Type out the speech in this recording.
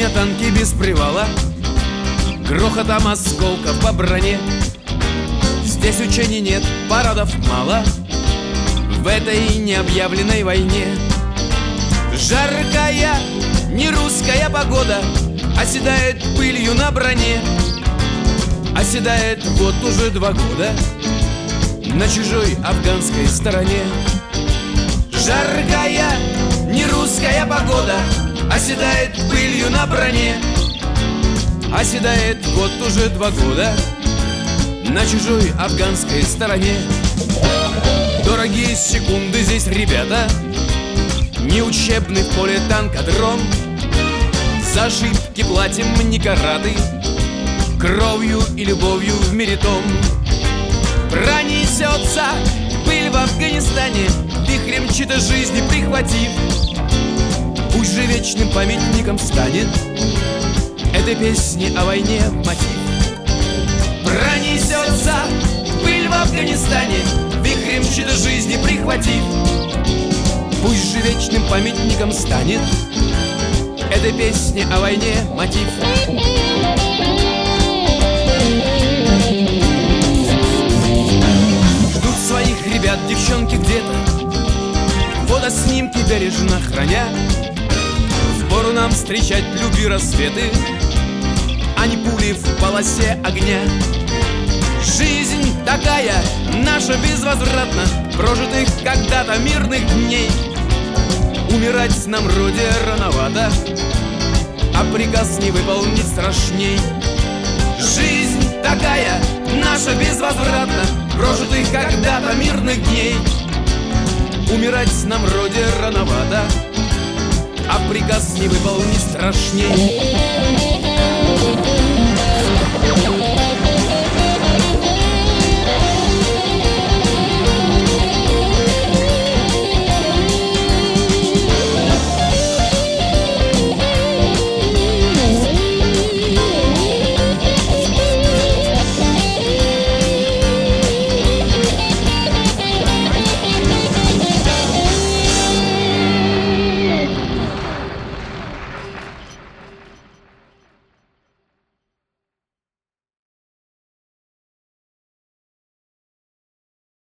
Башня танки без привала, грохотом осколков по броне. Здесь учений нет, парадов мало в этой необъявленной войне. Жаркая, не русская погода оседает пылью на броне. Оседает вот уже 2 года на чужой афганской стороне. Жаркая, не русская погода оседает пылью на броне. Оседает вот уже 2 года на чужой афганской стороне. Дорогие секунды здесь, ребята, не учебный в поле танкодром. За ошибки платим не караты, кровью и любовью в мире том. Пронесется пыль в Афганистане, вихрем чьей-то жизни прихватив. Пусть же вечным памятником станет этой песни о войне мотив. Пронесется пыль в Афганистане, вихрем чьей-то жизни прихватив. Пусть же вечным памятником станет этой песни о войне мотив. Ждут своих ребят девчонки где-то, фотоснимки бережно храня. Впору нам встречать любви рассветы, а не пули в полосе огня. Жизнь такая наша безвозвратна, прожитых когда-то мирных дней. Умирать нам вроде рановато, а приказ не выполнить страшней. Жизнь такая наша безвозвратна, прожитых когда-то мирных дней. Умирать нам вроде рановато, а приказ не выполнить страшней.